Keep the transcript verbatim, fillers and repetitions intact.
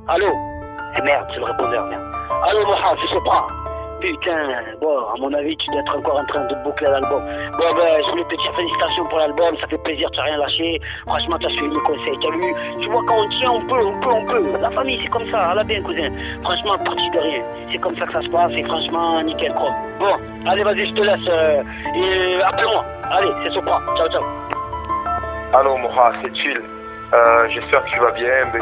Allô? Eh merde, c'est le répondeur, merde. Allô, Moha, je sais pas. Putain, bon, à mon avis, tu dois être encore en train de boucler l'album. Bon, ben, je voulais te dire félicitations pour l'album, ça fait plaisir, tu n'as rien lâché. Franchement, tu as suivi mes conseils, tu as vu? Tu vois, quand on tient, on peut, on peut, on peut. La famille, c'est comme ça, à la bien, cousin. Franchement, parti de rien. C'est comme ça que ça se passe, et franchement, nickel, quoi. Bon, allez, vas-y, je te laisse. Euh, et appelle-moi. Allez, c'est Sopra. Ciao, ciao. Allô Moha, c'est Chill. Euh, J'espère que tu vas bien.